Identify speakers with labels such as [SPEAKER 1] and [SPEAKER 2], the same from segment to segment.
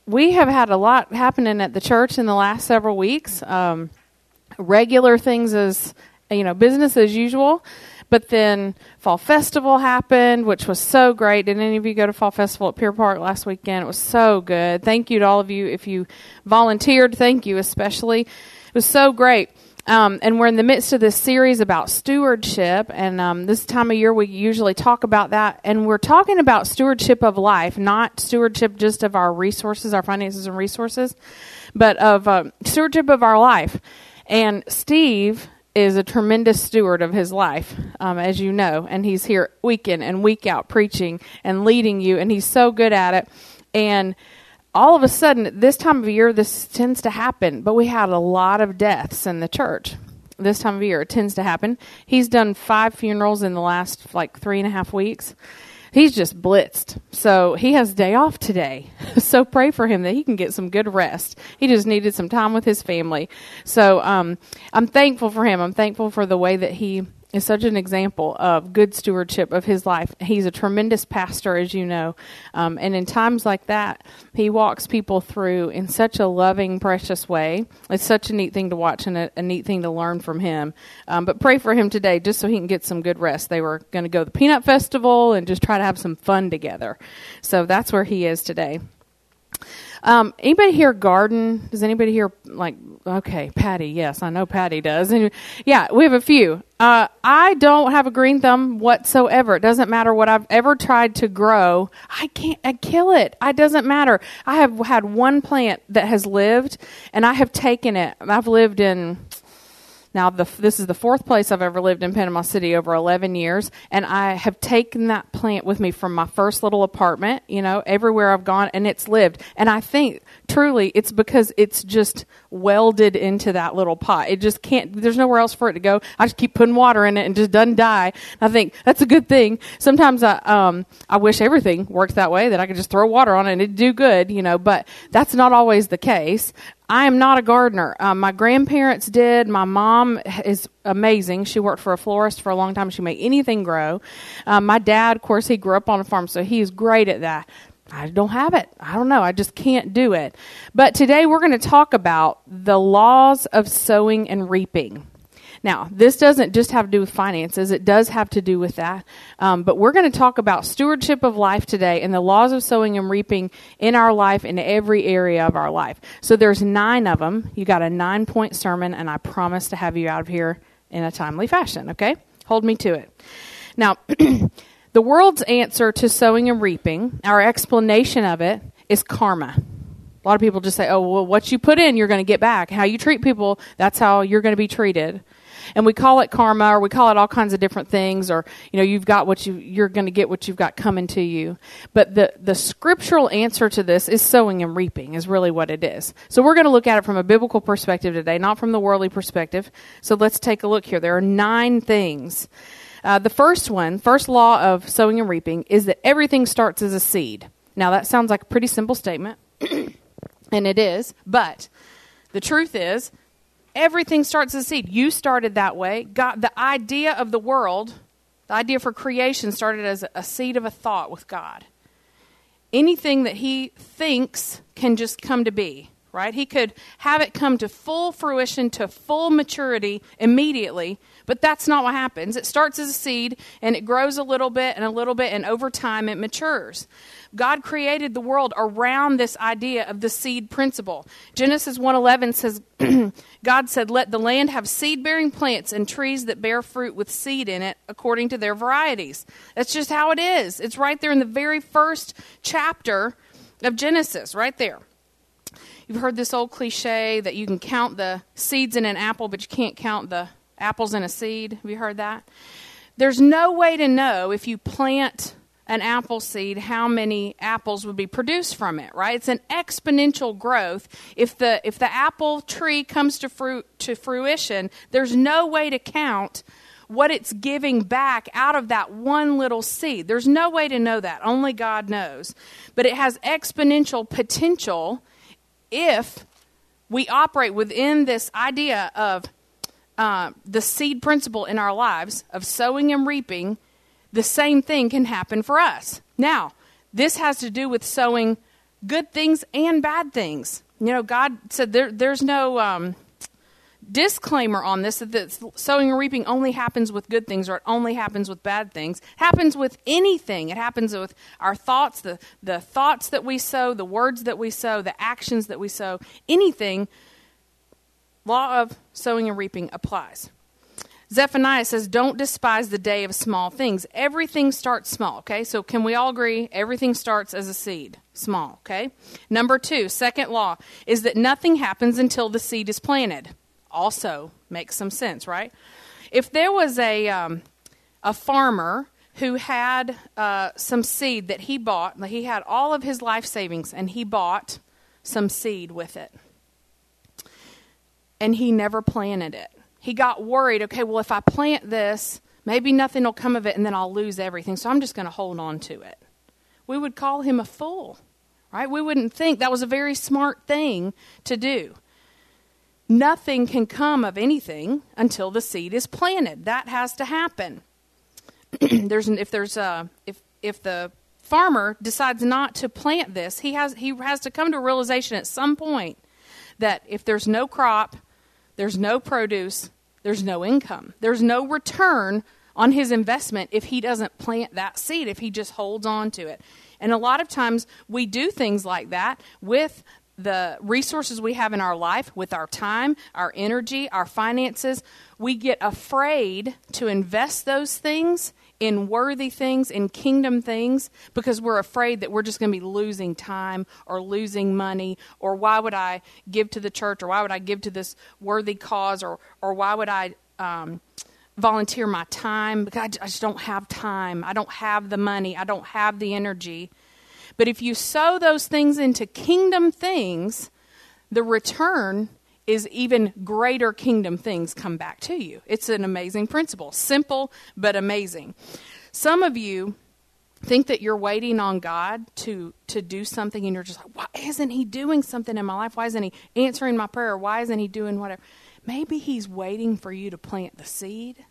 [SPEAKER 1] we have had a lot happening at the church in the last several weeks. Regular things as, business as usual. But then Fall Festival happened, which was so great. Did any of you go to Fall Festival at Pier Park last weekend? It was so good. Thank you to all of you. If you volunteered, thank you especially. It was so great. And we're in the midst of this series about stewardship. And this time of year, we usually talk about that. And we're talking about stewardship of life, not stewardship just of our resources, our finances and resources, but of stewardship of our life. And Steve is a tremendous steward of his life, as you know, and he's here week in and week out preaching and leading you, and he's so good at it. And all of a sudden, this time of year, this tends to happen, but we had a lot of deaths in the church. This time of year, it tends to happen. He's done 5 funerals in the last, 3.5 weeks. He's just blitzed. So he has day off today. So pray for him that he can get some good rest. He just needed some time with his family. So I'm thankful for him. I'm thankful for the way that he is such an example of good stewardship of his life. He's a tremendous pastor, as you know. And in times like that, he walks people through in such a loving, precious way. It's such a neat thing to watch and a neat thing to learn from him. But pray for him today just so he can get some good rest. They were going to go to the Peanut Festival and just try to have some fun together. So that's where he is today. Anybody here garden? Does anybody here okay, Patty, yes, I know Patty does. And yeah, we have a few. I don't have a green thumb whatsoever. It doesn't matter what I've ever tried to grow. I kill it. It doesn't matter. I have had one plant that has lived, and I have taken it. I've lived in... Now, this is the 4th place I've ever lived in Panama City, over 11 years, and I have taken that plant with me from my first little apartment, everywhere I've gone, and it's lived. And I think, truly, it's because it's just welded into that little pot. It just can't, there's nowhere else for it to go. I just keep putting water in it and it just doesn't die. I think that's a good thing. Sometimes I wish everything worked that way, that I could just throw water on it and it'd do good, but that's not always the case. I am not a gardener. My grandparents did. My mom is amazing. She worked for a florist for a long time. She made anything grow. My dad, of course, he grew up on a farm, so he's great at that. I don't have it. I don't know. I just can't do it. But today we're going to talk about the laws of sowing and reaping. Now, this doesn't just have to do with finances. It does have to do with that. But we're going to talk about stewardship of life today and the laws of sowing and reaping in our life, in every area of our life. So there's 9 of them. You got a 9-point sermon, and I promise to have you out of here in a timely fashion, okay? Hold me to it. Now, the world's answer to sowing and reaping, our explanation of it, is karma. A lot of people just say, oh, well, what you put in, you're going to get back. How you treat people, that's how you're going to be treated. And we call it karma, or we call it all kinds of different things, or, you've got what you're going to get what you've got coming to you. But the scriptural answer to this is sowing and reaping is really what it is. So we're going to look at it from a biblical perspective today, not from the worldly perspective. So let's take a look here. There are 9 things. The first law of sowing and reaping is that everything starts as a seed. Now, that sounds like a pretty simple statement, and it is, but the truth is, everything starts as a seed. You started that way. God, the idea of the world, the idea for creation started as a seed of a thought with God. Anything that he thinks can just come to be, right? He could have it come to full fruition, to full maturity immediately, but that's not what happens. It starts as a seed, and it grows a little bit, and over time it matures. God created the world around this idea of the seed principle. Genesis 1:11 says, God said, let the land have seed-bearing plants and trees that bear fruit with seed in it according to their varieties. That's just how it is. It's right there in the very first chapter of Genesis, right there. You've heard this old cliche that you can count the seeds in an apple, but you can't count the apples in a seed. Have you heard that? There's no way to know if you plant an apple seed how many apples would be produced from it, right? It's an exponential growth. If the apple tree comes to fruition, there's no way to count what it's giving back out of that one little seed. There's no way to know that. Only God knows. But it has exponential potential if we operate within this idea of the seed principle in our lives of sowing and reaping. The same thing can happen for us. Now, this has to do with sowing good things and bad things. God said there's no disclaimer on this, that sowing and reaping only happens with good things, or it only happens with bad things. It happens with anything. It happens with our thoughts, the thoughts that we sow, the words that we sow, the actions that we sow, anything. Law of sowing and reaping applies. Zephaniah says, don't despise the day of small things. Everything starts small, okay? So can we all agree everything starts as a seed? Small, okay? Number 2, second law, is that nothing happens until the seed is planted. Also makes some sense, right? If there was a farmer who had some seed that he bought, he had all of his life savings, and he bought some seed with it, and he never planted it. He got worried, okay, well, if I plant this, maybe nothing will come of it, and then I'll lose everything, so I'm just going to hold on to it. We would call him a fool, right? We wouldn't think that was a very smart thing to do. Nothing can come of anything until the seed is planted. That has to happen. If the farmer decides not to plant this, he has to come to a realization at some point that if there's no crop, there's no produce, there's no income. There's no return on his investment if he doesn't plant that seed, if he just holds on to it. And a lot of times we do things like that with the resources we have in our life, with our time, our energy, our finances. We get afraid to invest those things in worthy things, in kingdom things, because we're afraid that we're just going to be losing time or losing money, or why would I give to the church, or why would I give to this worthy cause, or why would I volunteer my time, because I just don't have time. I don't have the money. I don't have the energy. But if you sow those things into kingdom things, the return is even greater kingdom things come back to you. It's an amazing principle. Simple, but amazing. Some of you think that you're waiting on God to do something, and you're just like, why isn't he doing something in my life? Why isn't he answering my prayer? Why isn't he doing whatever? Maybe he's waiting for you to plant the seed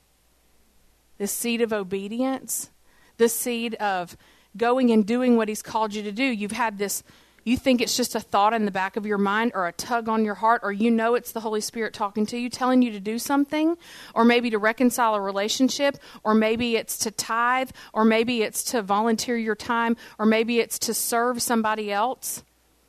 [SPEAKER 1] of obedience, the seed of going and doing what he's called you to do. You've had this, you think it's just a thought in the back of your mind, or a tug on your heart, or it's the Holy Spirit talking to you, telling you to do something, or maybe to reconcile a relationship, or maybe it's to tithe, or maybe it's to volunteer your time, or maybe it's to serve somebody else.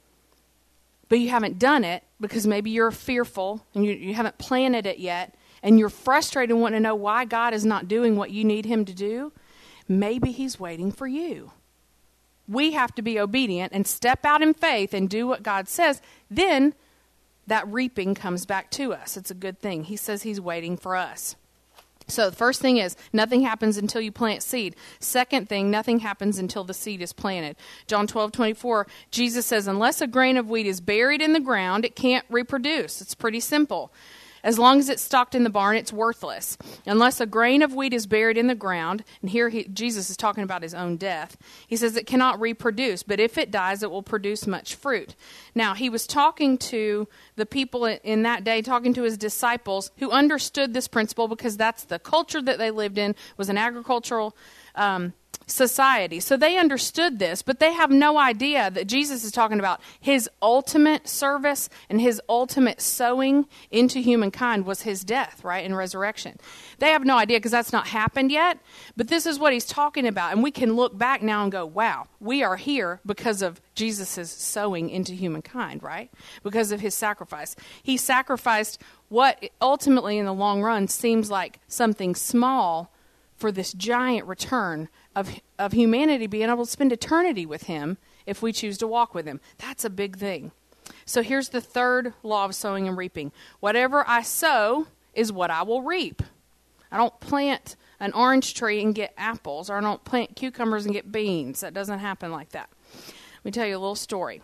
[SPEAKER 1] But you haven't done it because maybe you're fearful and you haven't planted it yet, and you're frustrated and want to know why God is not doing what you need him to do. Maybe he's waiting for you. We have to be obedient and step out in faith and do what God says. Then that reaping comes back to us. It's a good thing. He says he's waiting for us. So the first thing is, nothing happens until you plant seed. Second thing, nothing happens until the seed is planted. John 12:24, Jesus says, unless a grain of wheat is buried in the ground, it can't reproduce. It's pretty simple. As long as it's stocked in the barn, it's worthless. Unless a grain of wheat is buried in the ground, and here Jesus is talking about his own death, he says it cannot reproduce, but if it dies, it will produce much fruit. Now, he was talking to the people in that day, talking to his disciples who understood this principle, because that's the culture that they lived in, was an agricultural society. So they understood this, but they have no idea that Jesus is talking about his ultimate service and his ultimate sowing into humankind was his death, right, and resurrection. They have no idea because that's not happened yet, but this is what he's talking about. And we can look back now and go, wow, we are here because of Jesus' sowing into humankind, right? Because of his sacrifice. He sacrificed what ultimately in the long run seems like something small for this giant return of humanity being able to spend eternity with him if we choose to walk with him. That's a big thing. So here's the third law of sowing and reaping. Whatever I sow is what I will reap. I don't plant an orange tree and get apples, or I don't plant cucumbers and get beans. That doesn't happen like that. Let me tell you a little story.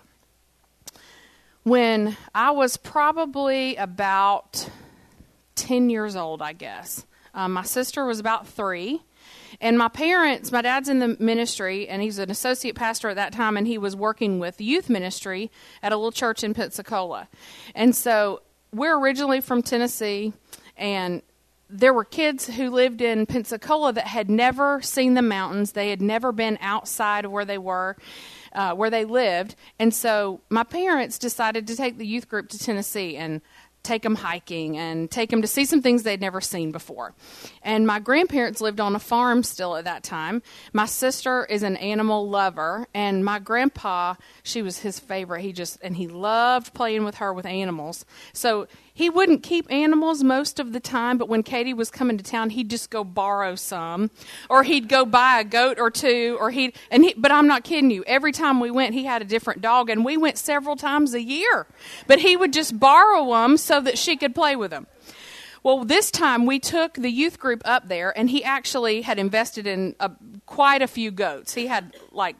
[SPEAKER 1] When I was probably about 10 years old, I guess, my sister was about 3. And my dad's in the ministry, and he's an associate pastor at that time, and he was working with youth ministry at a little church in Pensacola. And so we're originally from Tennessee, and there were kids who lived in Pensacola that had never seen the mountains. They had never been outside of where they were. where they lived. And so my parents decided to take the youth group to Tennessee and take them hiking and take them to see some things they'd never seen before. And my grandparents lived on a farm still at that time. My sister is an animal lover, and my grandpa, she was his favorite. He loved playing with her with animals. So he wouldn't keep animals most of the time, but when Katie was coming to town, he'd just go borrow some, or he'd go buy a goat or two, but I'm not kidding you. Every time we went, he had a different dog, and we went several times a year. But he would just borrow them so that she could play with them. Well, this time we took the youth group up there, and he actually had invested in quite a few goats. He had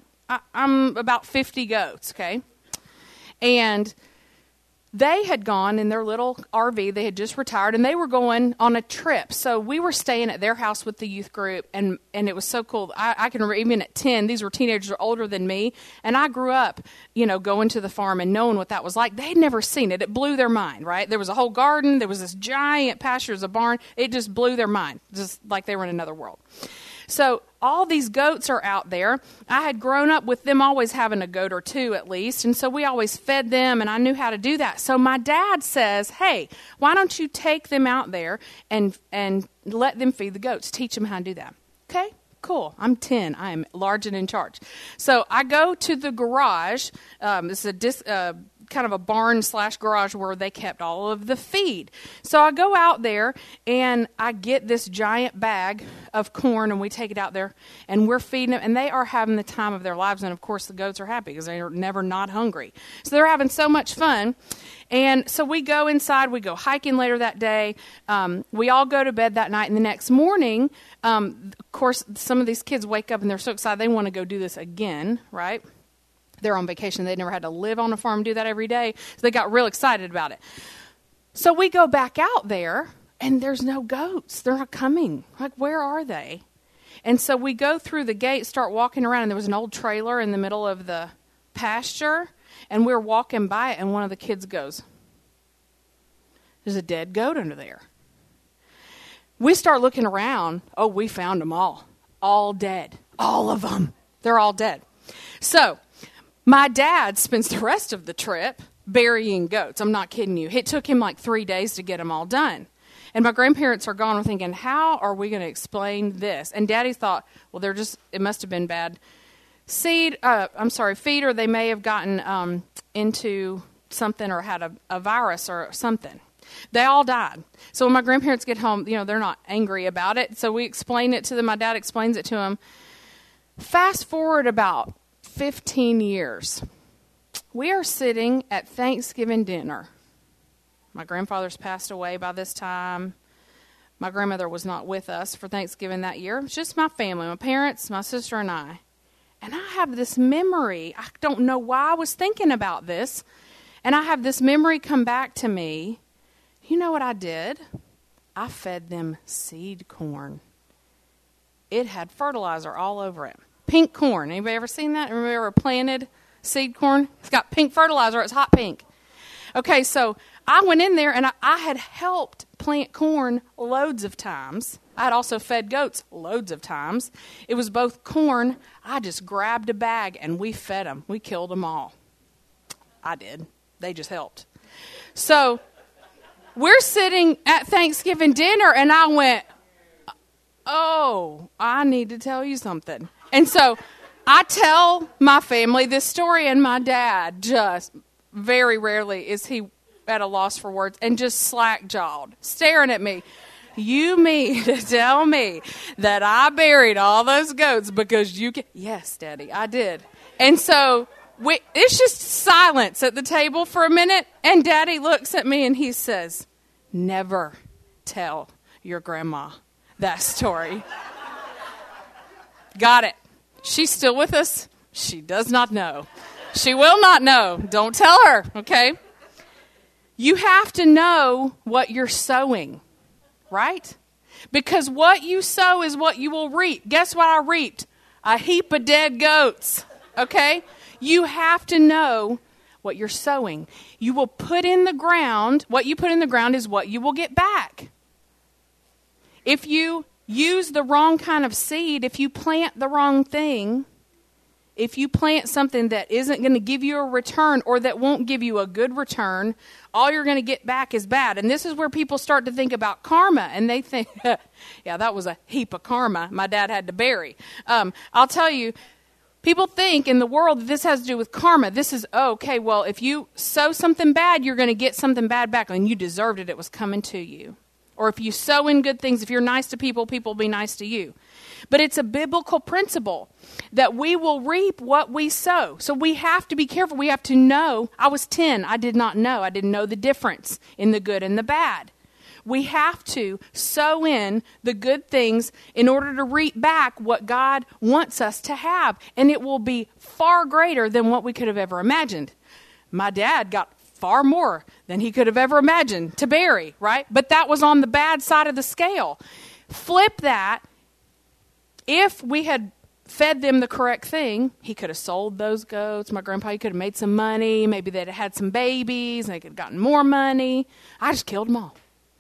[SPEAKER 1] I'm about 50 goats, okay? And they had gone in their little RV. They had just retired, and they were going on a trip. So we were staying at their house with the youth group, and it was so cool. I can remember even at 10, these were teenagers older than me, and I grew up, going to the farm and knowing what that was like. They'd never seen it. It blew their mind, right? There was a whole garden. There was this giant pasture as a barn. It just blew their mind, just like they were in another world. So all these goats are out there. I had grown up with them always having a goat or two at least, and so we always fed them, and I knew how to do that. So my dad says, hey, why don't you take them out there and let them feed the goats, teach them how to do that. Okay, cool. I'm 10. I am large and in charge. So I go to the garage. This is kind of a barn/garage where they kept all of the feed. So I go out there and I get this giant bag of corn, and we take it out there and we're feeding them, and they are having the time of their lives. And of course the goats are happy because they are never not hungry. So they're having so much fun. And so we go inside, we go hiking later that day. We all go to bed that night, and the next morning, of course, some of these kids wake up and they're so excited they want to go do this again, right? They're on vacation. They never had to live on a farm and do that every day. So they got real excited about it. So we go back out there, and there's no goats. They're not coming. Like, where are they? And so we go through the gate, start walking around, and there was an old trailer in the middle of the pasture, and we're walking by it, and one of the kids goes, there's a dead goat under there. We start looking around. Oh, we found them all dead. All of them. They're all dead. So my dad spends the rest of the trip burying goats. I'm not kidding you. It took him like 3 days to get them all done. And my grandparents are gone. We're thinking, how are we going to explain this? And Daddy thought, well, it must have been bad feed, or they may have gotten into something or had a virus or something. They all died. So when my grandparents get home, they're not angry about it. So we explain it to them. My dad explains it to them. Fast forward about 15 years. We are sitting at Thanksgiving dinner. My grandfather's passed away by this time. My grandmother was not with us for Thanksgiving that year. It was just my family, my parents, my sister, and I. And I have this memory. I don't know why I was thinking about this. And I have this memory come back to me. You know what I did? I fed them seed corn. It had fertilizer all over it. Pink corn. Anybody ever seen that? Anybody ever planted seed corn? It's got pink fertilizer. It's hot pink. Okay, so I went in there, and I had helped plant corn loads of times. I had also fed goats loads of times. It was both corn. I just grabbed a bag, and we fed them. We killed them all. I did. They just helped. So we're sitting at Thanksgiving dinner, and I went, oh, I need to tell you something. And so I tell my family this story, and my dad just very rarely is he at a loss for words and just slack-jawed, staring at me. You mean to tell me that I buried all those goats because you can? Yes, Daddy, I did. And so it's just silence at the table for a minute, and Daddy looks at me and he says, never tell your grandma that story. Got it. She's still with us. She does not know. She will not know. Don't tell her, okay? You have to know what you're sowing, right? Because what you sow is what you will reap. Guess what I reaped? A heap of dead goats, okay? You have to know what you're sowing. You will put in the ground. What you put in the ground is what you will get back. If you use the wrong kind of seed, if you plant the wrong thing, if you plant something that isn't going to give you a return or that won't give you a good return, all you're going to get back is bad. And this is where people start to think about karma, and they think, yeah, that was a heap of karma my dad had to bury. I'll tell you, people think in the world that this has to do with karma. This is, okay, well, if you sow something bad, you're going to get something bad back, and you deserved it. It was coming to you. Or if you sow in good things, if you're nice to people, people will be nice to you. But it's a biblical principle that we will reap what we sow. So we have to be careful. We have to know. I was 10. I did not know. I didn't know the difference in the good and the bad. We have to sow in the good things in order to reap back what God wants us to have. And it will be far greater than what we could have ever imagined. My dad got far more than he could have ever imagined to bury, right? But that was on the bad side of the scale. Flip that. If we had fed them the correct thing, he could have sold those goats. My grandpa, he could have made some money. Maybe they'd have had some babies and they could have gotten more money. I just killed them all.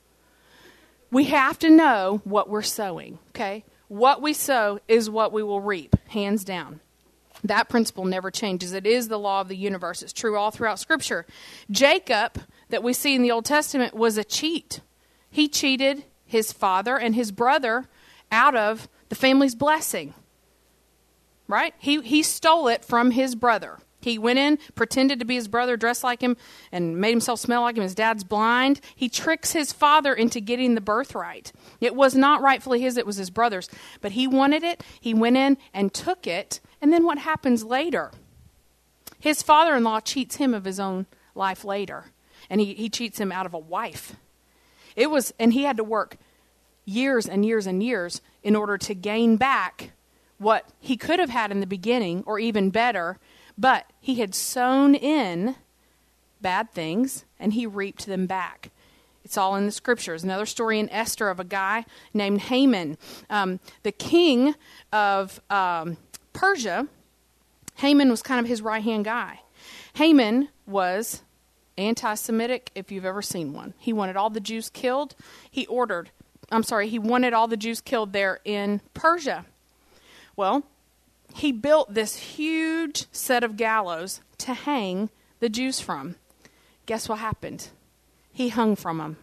[SPEAKER 1] We have to know what we're sowing, okay? What we sow is what we will reap, hands down. That principle never changes. It is the law of the universe. It's true all throughout Scripture. Jacob, that we see in the Old Testament, was a cheat. He cheated his father and his brother out of the family's blessing, right? He stole it from his brother. He went in, pretended to be his brother, dressed like him, and made himself smell like him. His dad's blind. He tricks his father into getting the birthright. It was not rightfully his, it was his brother's. But he wanted it. He went in and took it. And then what happens later? His father-in-law cheats him of his own life later. And he cheats him out of a wife. And he had to work years and years and years in order to gain back what he could have had in the beginning, or even better, but he had sown in bad things and he reaped them back. It's all in the Scriptures. Another story in Esther of a guy named Haman. The king of Persia, Haman was kind of his right-hand guy. Haman was anti-Semitic, if you've ever seen one. He wanted all the Jews killed. He wanted all the Jews killed there in Persia. Well, he built this huge set of gallows to hang the Jews from. Guess what happened? He hung from them.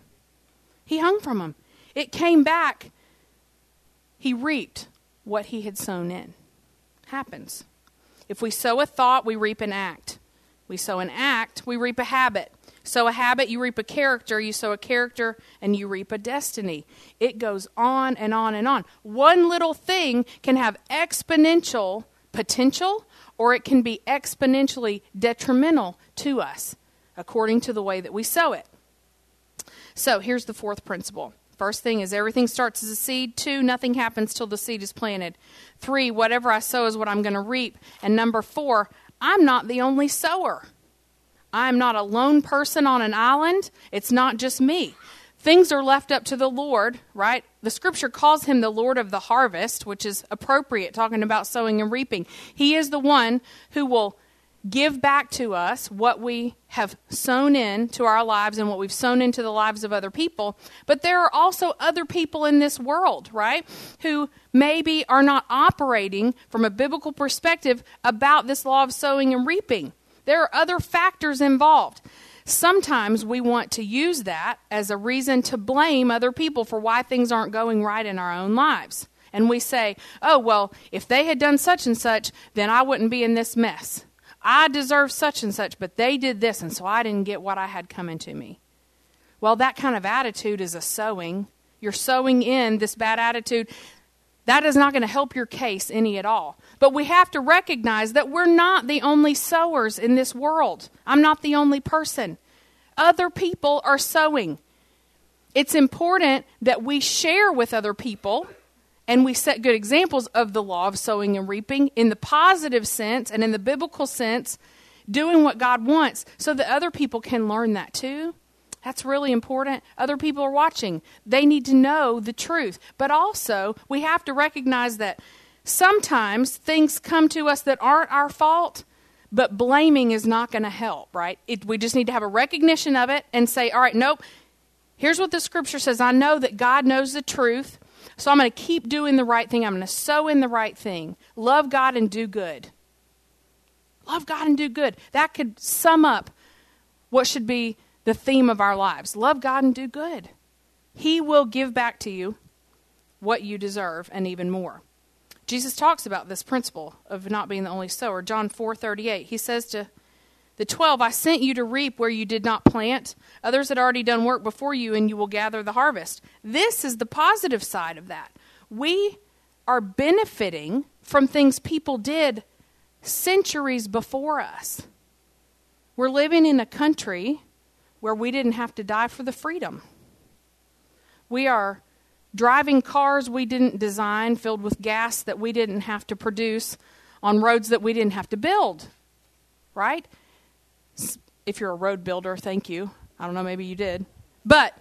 [SPEAKER 1] It came back. He reaped what he had sown in. Happens. If we sow a thought, we reap an act. We sow an act, we reap a habit. Sow a habit, you reap a character. You sow a character, and you reap a destiny. It goes on and on and on. One little thing can have exponential potential, or it can be exponentially detrimental to us, according to the way that we sow it. So here's the fourth principle. First thing is everything starts as a seed. 2, nothing happens till the seed is planted. 3, whatever I sow is what I'm going to reap. And number 4, I'm not the only sower. I'm not a lone person on an island. It's not just me. Things are left up to the Lord, right? The Scripture calls him the Lord of the harvest, which is appropriate, talking about sowing and reaping. He is the one who will give back to us what we have sown into our lives and what we've sown into the lives of other people. But there are also other people in this world, right, who maybe are not operating from a biblical perspective about this law of sowing and reaping. There are other factors involved. Sometimes we want to use that as a reason to blame other people for why things aren't going right in our own lives. And we say, oh, well, if they had done such and such, then I wouldn't be in this mess. I deserve such and such, but they did this, and so I didn't get what I had coming to me. Well, that kind of attitude is a sowing. You're sowing in this bad attitude. That is not going to help your case any at all. But we have to recognize that we're not the only sowers in this world. I'm not the only person. Other people are sowing. It's important that we share with other people and we set good examples of the law of sowing and reaping in the positive sense and in the biblical sense, doing what God wants so that other people can learn that too. That's really important. Other people are watching. They need to know the truth. But also, we have to recognize that sometimes things come to us that aren't our fault, but blaming is not going to help, right? We just need to have a recognition of it and say, all right, nope, here's what the Scripture says. I know that God knows the truth, so I'm going to keep doing the right thing. I'm going to sow in the right thing. Love God and do good. Love God and do good. That could sum up what should be the theme of our lives. Love God and do good. He will give back to you what you deserve and even more. Jesus talks about this principle of not being the only sower. John 4:38, he says to the 12, I sent you to reap where you did not plant. Others had already done work before you, and you will gather the harvest. This is the positive side of that. We are benefiting from things people did centuries before us. We're living in a country where we didn't have to die for the freedom. We are driving cars we didn't design, filled with gas that we didn't have to produce, on roads that we didn't have to build, right? If you're a road builder, thank you. I don't know, maybe you did. But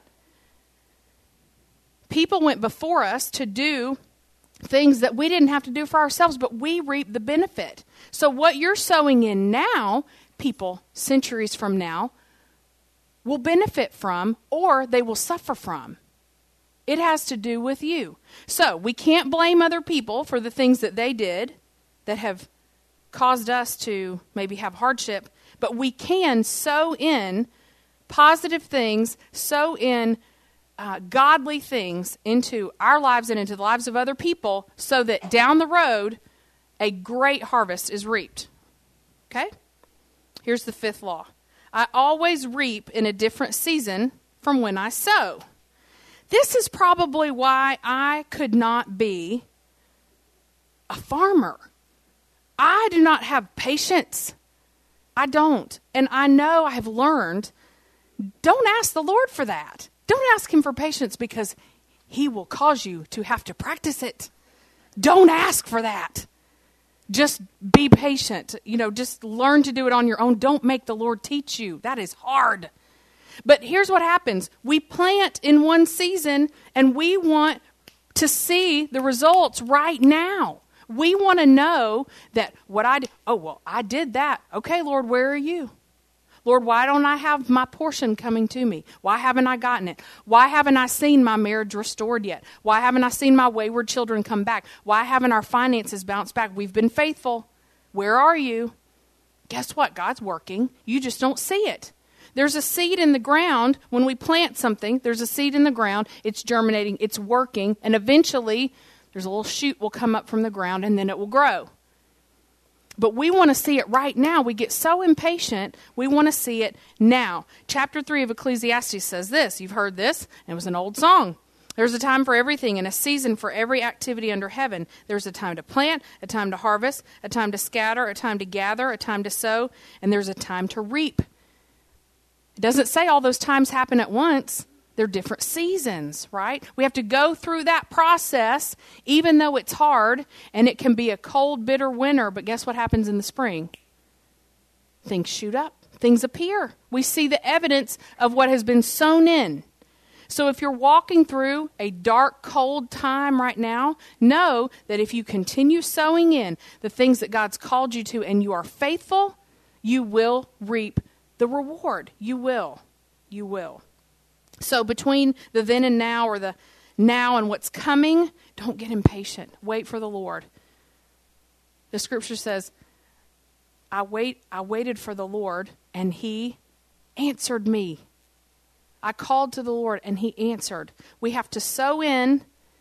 [SPEAKER 1] people went before us to do things that we didn't have to do for ourselves, but we reap the benefit. So what you're sowing in now, people centuries from now will benefit from, or they will suffer from. It has to do with you. So we can't blame other people for the things that they did that have caused us to maybe have hardship, but we can sow in positive things, sow in godly things into our lives and into the lives of other people so that down the road, a great harvest is reaped. Okay? Here's the fifth law. I always reap in a different season from when I sow. This is probably why I could not be a farmer. I do not have patience. I don't. And I know I have learned, don't ask the Lord for that. Don't ask him for patience because he will cause you to have to practice it. Don't ask for that. Just be patient. Just learn to do it on your own. Don't make the Lord teach you. That is hard. But here's what happens. We plant in one season and we want to see the results right now. We want to know that what I did, I did that. Okay, Lord, where are you? Lord, why don't I have my portion coming to me? Why haven't I gotten it? Why haven't I seen my marriage restored yet? Why haven't I seen my wayward children come back? Why haven't our finances bounced back? We've been faithful. Where are you? Guess what? God's working. You just don't see it. There's a seed in the ground. When we plant something, there's a seed in the ground. It's germinating. It's working. And eventually, there's a little shoot will come up from the ground, and then it will grow. But we want to see it right now. We get so impatient. We want to see it now. Chapter 3 of Ecclesiastes says this. You've heard this. It was an old song. There's a time for everything and a season for every activity under heaven. There's a time to plant, a time to harvest, a time to scatter, a time to gather, a time to sow, and there's a time to reap. It doesn't say all those times happen at once. They're different seasons, right? We have to go through that process, even though it's hard, and it can be a cold, bitter winter, but guess what happens in the spring? Things shoot up. Things appear. We see the evidence of what has been sown in. So if you're walking through a dark, cold time right now, know that if you continue sowing in the things that God's called you to and you are faithful, you will reap the reward. You will. You will. So between the then and now, or the now and what's coming, don't get impatient. Wait for the Lord. The scripture says, I waited for the Lord, and he answered me. I called to the Lord, and he answered. We have to sow in,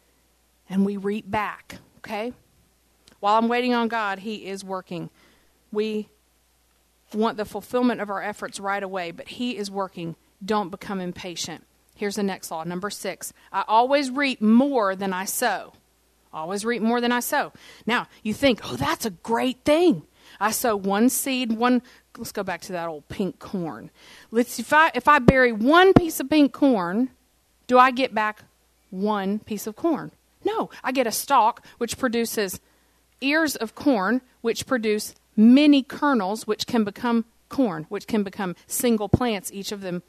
[SPEAKER 1] and we reap back, okay? While I'm waiting on God, he is working. We want the fulfillment of our efforts right away, but he is working. Don't become impatient. Here's the next law, number 6. I always reap more than I sow. Always reap more than I sow. Now, you think, that's a great thing. I sow one seed, let's go back to that old pink corn. If I bury one piece of pink corn, do I get back one piece of corn? No, I get a stalk, which produces ears of corn, which produce many kernels, which can become corn, which can become single plants, each of them,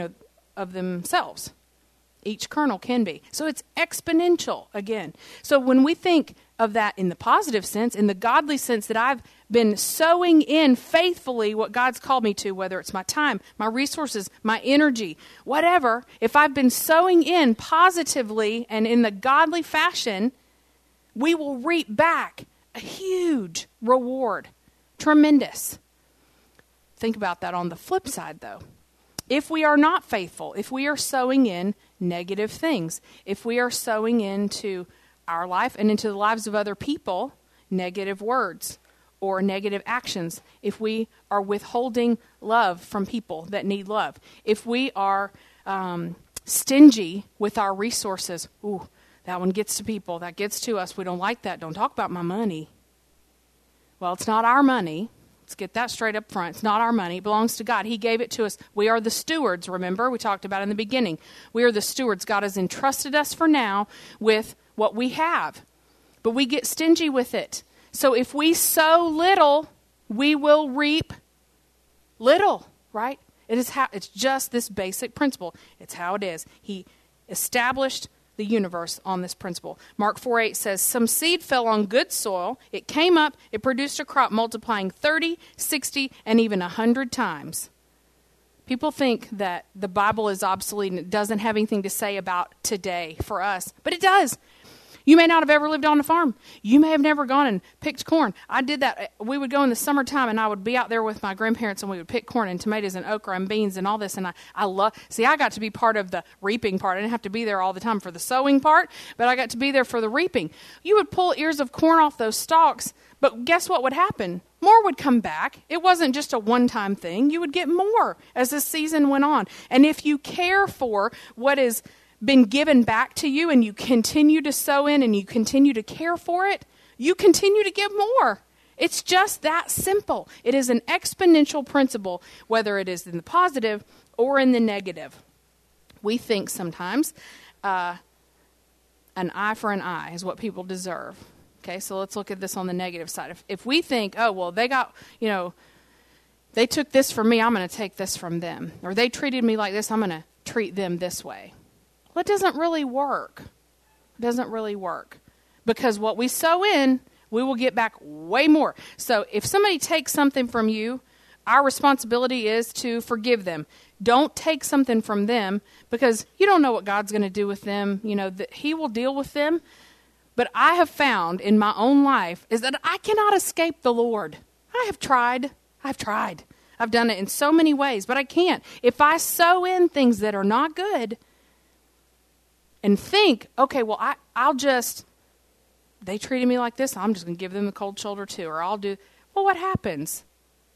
[SPEAKER 1] of themselves. Each kernel can be. So it's exponential again. So when we think of that in the positive sense, in the godly sense that I've been sowing in faithfully what God's called me to, whether it's my time, my resources, my energy, whatever, if I've been sowing in positively and in the godly fashion, we will reap back a huge reward. Tremendous. Think about that on the flip side, though. If we are not faithful, if we are sowing in negative things, if we are sowing into our life and into the lives of other people, negative words or negative actions, if we are withholding love from people that need love, if we are stingy with our resources, ooh, that one gets to people, that gets to us, we don't like that, don't talk about my money. Well, it's not our money. Let's get that straight up front. It's not our money. It belongs to God. He gave it to us. We are the stewards, remember? We talked about in the beginning. We are the stewards. God has entrusted us for now with what we have. But we get stingy with it. So if we sow little, we will reap little, right? It's just this basic principle. It's how it is. He established the universe on this principle. Mark 4:8 says, some seed fell on good soil. It came up. It produced a crop multiplying 30, 60, and even 100 times. People think that the Bible is obsolete and it doesn't have anything to say about today for us. But it does. You may not have ever lived on a farm. You may have never gone and picked corn. I did that. We would go in the summertime, and I would be out there with my grandparents, and we would pick corn and tomatoes and okra and beans and all this. And I got to be part of the reaping part. I didn't have to be there all the time for the sowing part, but I got to be there for the reaping. You would pull ears of corn off those stalks, but guess what would happen? More would come back. It wasn't just a one-time thing. You would get more as the season went on. And if you care for what is been given back to you and you continue to sow in and you continue to care for it, you continue to give more. It's just that simple. It is an exponential principle, whether it is in the positive or in the negative. We think sometimes an eye for an eye is what people deserve. Okay, so let's look at this on the negative side. If we think, oh, well, they got, they took this from me, I'm going to take this from them. Or they treated me like this, I'm going to treat them this way. Well, it doesn't really work. It doesn't really work. Because what we sow in, we will get back way more. So if somebody takes something from you, our responsibility is to forgive them. Don't take something from them because you don't know what God's going to do with them. He will deal with them. But I have found in my own life is that I cannot escape the Lord. I've tried. I've done it in so many ways, but I can't. If I sow in things that are not good and think, okay, well, they treated me like this, I'm just going to give them the cold shoulder too, or well, what happens?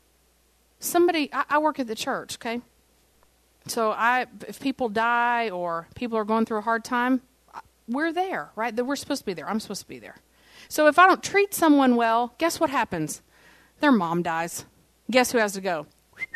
[SPEAKER 1] I work at the church, okay? So if people die or people are going through a hard time, we're there, right? We're supposed to be there. I'm supposed to be there. So if I don't treat someone well, guess what happens? Their mom dies. Guess who has to go?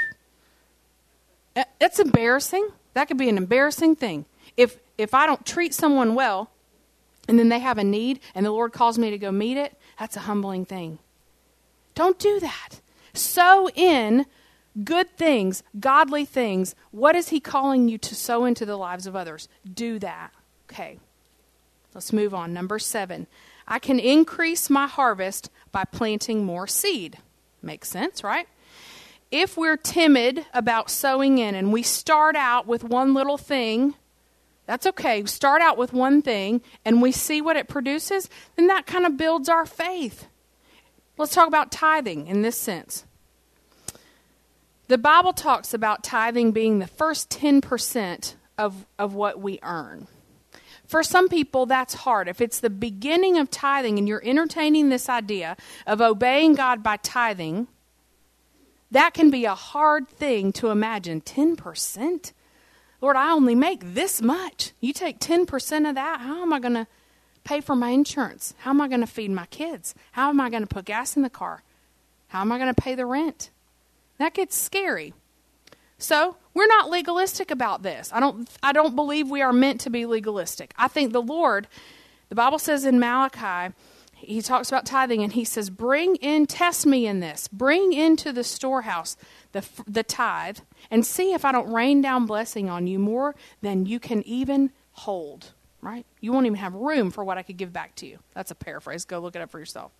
[SPEAKER 1] It's embarrassing. That could be an embarrassing thing. If I don't treat someone well, and then they have a need, and the Lord calls me to go meet it, that's a humbling thing. Don't do that. Sow in good things, godly things. What is He calling you to sow into the lives of others? Do that. Okay. Let's move on. Number 7. I can increase my harvest by planting more seed. Makes sense, right? If we're timid about sowing in and we start out with one little thing, that's okay. Start out with one thing and we see what it produces, then that kind of builds our faith. Let's talk about tithing in this sense. The Bible talks about tithing being the first 10% of what we earn. For some people, that's hard. If it's the beginning of tithing and you're entertaining this idea of obeying God by tithing, that can be a hard thing to imagine. 10%? Lord, I only make this much. You take 10% of that? How am I going to pay for my insurance? How am I going to feed my kids? How am I going to put gas in the car? How am I going to pay the rent? That gets scary. So we're not legalistic about this. I don't believe we are meant to be legalistic. I think the Lord, the Bible says in Malachi, He talks about tithing and He says, test me in this. Bring into the storehouse the tithe and see if I don't rain down blessing on you more than you can even hold, right? You won't even have room for what I could give back to you. That's a paraphrase. Go look it up for yourself.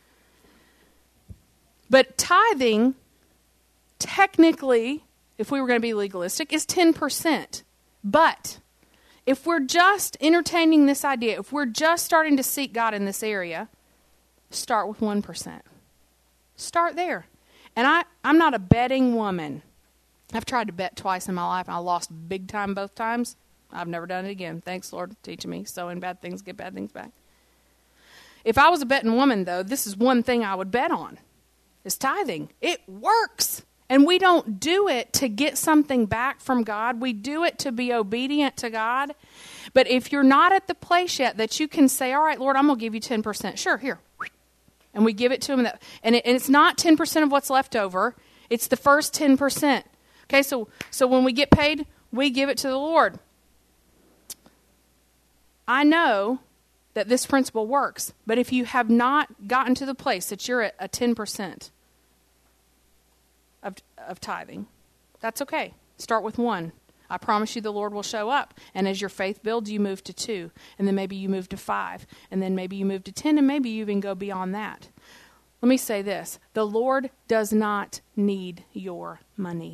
[SPEAKER 1] But tithing, technically, if we were going to be legalistic, is 10%. But if we're just entertaining this idea, if we're just starting to seek God in this area, start with 1%. Start there. And I'm not a betting woman. I've tried to bet twice in my life, and I lost big time both times. I've never done it again. Thanks, Lord, teaching me. Sowing bad things, get bad things back. If I was a betting woman, though, this is one thing I would bet on, is tithing. It works. And we don't do it to get something back from God. We do it to be obedient to God. But if you're not at the place yet that you can say, all right, Lord, I'm going to give you 10%. Sure, here. And we give it to him. And it's not 10% of what's left over. It's the first 10%. Okay, so when we get paid, we give it to the Lord. I know that this principle works, but if you have not gotten to the place that you're at a 10% of tithing, that's okay. Start with 1. I promise you the Lord will show up. And as your faith builds, you move to 2. And then maybe you move to 5. And then maybe you move to 10. And maybe you even go beyond that. Let me say this. The Lord does not need your money.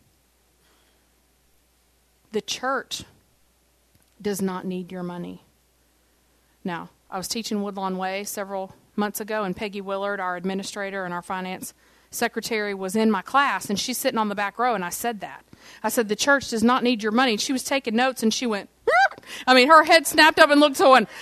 [SPEAKER 1] The church does not need your money. Now, I was teaching Woodlawn Way several months ago, and Peggy Willard, our administrator and our finance secretary, was in my class, and she's sitting on the back row, and I said that. I said, the church does not need your money. And she was taking notes, and she went, I mean, her head snapped up and looked to one.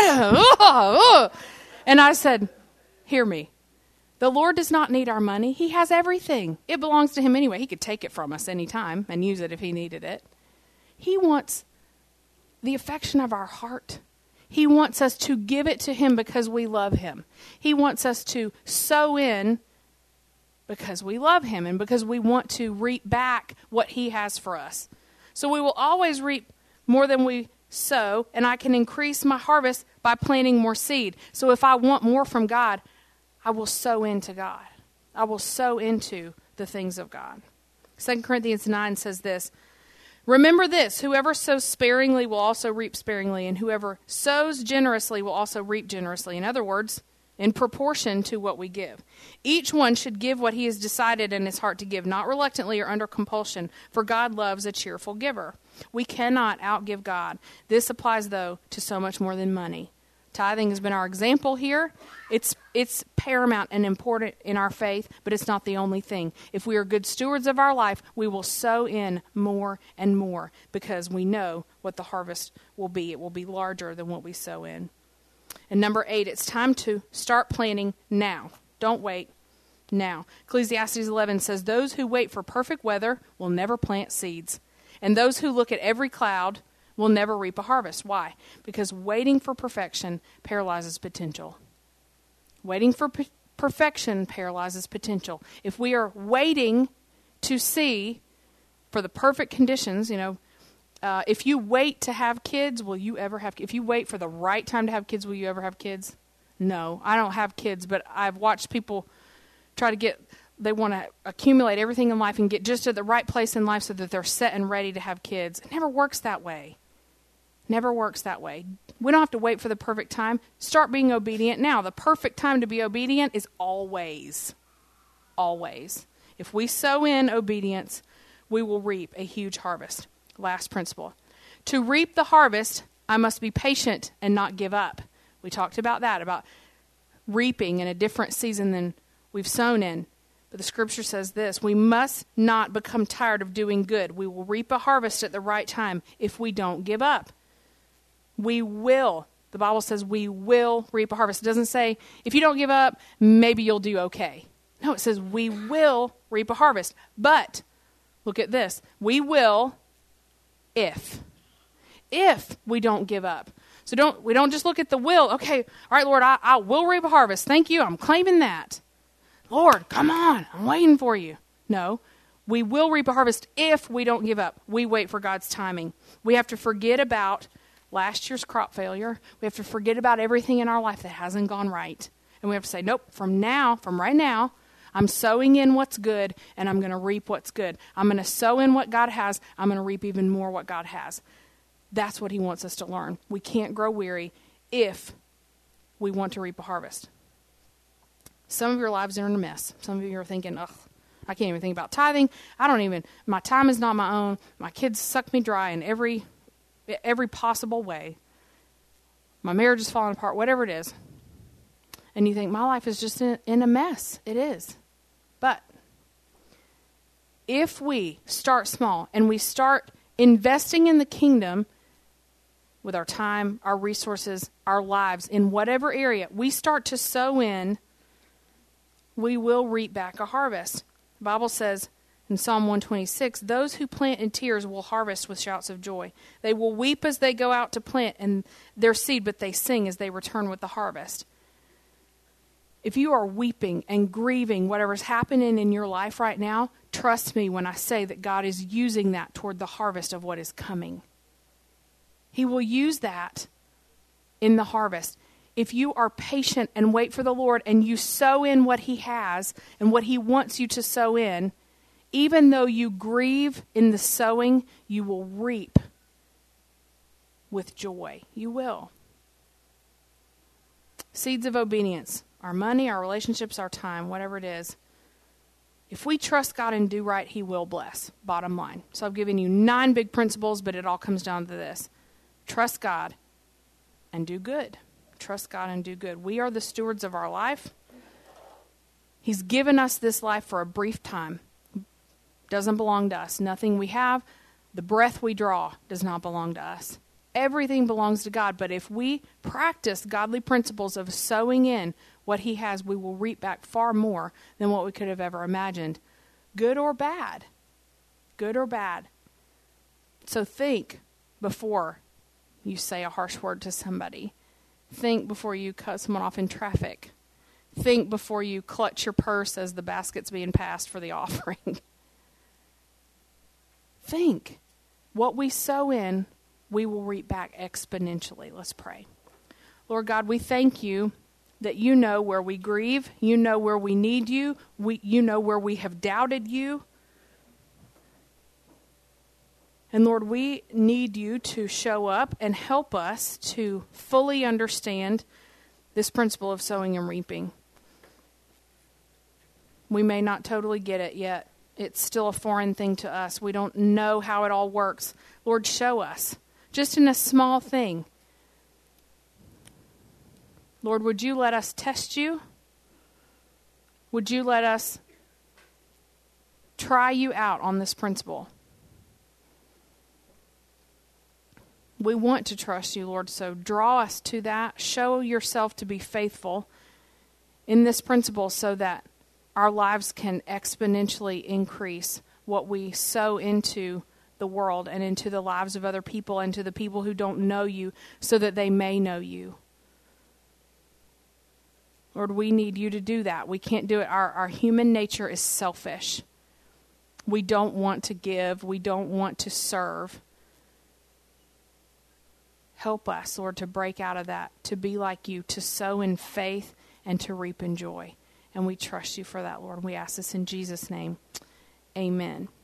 [SPEAKER 1] And I said, hear me. The Lord does not need our money. He has everything. It belongs to him anyway. He could take it from us anytime and use it if he needed it. He wants the affection of our heart. He wants us to give it to him because we love him. He wants us to sow in because we love him and because we want to reap back what he has for us. So we will always reap more than we sow, and I can increase my harvest by planting more seed. So if I want more from God, I will sow into God. I will sow into the things of God. 2 Corinthians 9 says this, remember this, whoever sows sparingly will also reap sparingly, and whoever sows generously will also reap generously. In other words, in proportion to what we give. Each one should give what he has decided in his heart to give, not reluctantly or under compulsion, for God loves a cheerful giver. We cannot outgive God. This applies, though, to so much more than money. Tithing has been our example here. It's paramount and important in our faith, but it's not the only thing. If we are good stewards of our life, we will sow in more and more because we know what the harvest will be. It will be larger than what we sow in. And number 8, it's time to start planning now. Don't wait. Now. Ecclesiastes 11 says, those who wait for perfect weather will never plant seeds, and those who look at every cloud will never reap a harvest. Why? Because waiting for perfection paralyzes potential. Waiting for perfection paralyzes potential. If we are waiting to see for the perfect conditions, if you wait to have kids, will you ever have kids? If you wait for the right time to have kids, will you ever have kids? No, I don't have kids, but I've watched people try to they want to accumulate everything in life and get just at the right place in life so that they're set and ready to have kids. It never works that way. Never works that way. We don't have to wait for the perfect time. Start being obedient now. The perfect time to be obedient is always. Always. If we sow in obedience, we will reap a huge harvest. Last principle. To reap the harvest, I must be patient and not give up. We talked about that, about reaping in a different season than we've sown in. But the scripture says this, we must not become tired of doing good. We will reap a harvest at the right time if we don't give up. We will. The Bible says we will reap a harvest. It doesn't say, if you don't give up, maybe you'll do okay. No, it says we will reap a harvest. But, look at this, we will if we don't give up. So we don't just look at the will. Okay, all right, Lord, I will reap a harvest. Thank you, I'm claiming that. Lord, come on, I'm waiting for you. No, we will reap a harvest if we don't give up. We wait for God's timing. We have to forget about last year's crop failure. We have to forget about everything in our life that hasn't gone right. And we have to say, nope, from right now, I'm sowing in what's good, and I'm going to reap what's good. I'm going to sow in what God has. I'm going to reap even more what God has. That's what he wants us to learn. We can't grow weary if we want to reap a harvest. Some of your lives are in a mess. Some of you are thinking, ugh, I can't even think about tithing. My time is not my own. My kids suck me dry in every possible way. My marriage is falling apart, whatever it is. And you think, my life is just in a mess. It is. But if we start small and we start investing in the kingdom with our time, our resources, our lives, in whatever area, we start to sow in, we will reap back a harvest. The Bible says in Psalm 126, those who plant in tears will harvest with shouts of joy. They will weep as they go out to plant and their seed, but they sing as they return with the harvest. If you are weeping and grieving whatever's happening in your life right now, trust me when I say that God is using that toward the harvest of what is coming. He will use that in the harvest. If you are patient and wait for the Lord and you sow in what He has and what He wants you to sow in, even though you grieve in the sowing, you will reap with joy. You will. Seeds of obedience. Our money, our relationships, our time, whatever it is. If we trust God and do right, He will bless. Bottom line. So I've given you 9 big principles, but it all comes down to this. Trust God and do good. Trust God and do good. We are the stewards of our life. He's given us this life for a brief time. Doesn't belong to us. Nothing we have, the breath we draw, does not belong to us. Everything belongs to God. But if we practice godly principles of sowing in what He has, we will reap back far more than what we could have ever imagined. Good or bad. Good or bad. So think before you say a harsh word to somebody. Think before you cut someone off in traffic. Think before you clutch your purse as the basket's being passed for the offering. Think. What we sow in, we will reap back exponentially. Let's pray. Lord God, we thank You that You know where we grieve. You know where we need You. You know where we have doubted You. And Lord, we need You to show up and help us to fully understand this principle of sowing and reaping. We may not totally get it yet. It's still a foreign thing to us. We don't know how it all works. Lord, show us, just in a small thing. Lord, would You let us test You? Would You let us try You out on this principle? We want to trust You, Lord, so draw us to that. Show Yourself to be faithful in this principle so that our lives can exponentially increase what we sow into the world and into the lives of other people and to the people who don't know You so that they may know You. Lord, we need You to do that. We can't do it. Our human nature is selfish. We don't want to give. We don't want to serve. Help us, Lord, to break out of that, to be like You, to sow in faith and to reap in joy. And we trust You for that, Lord. We ask this in Jesus' name. Amen.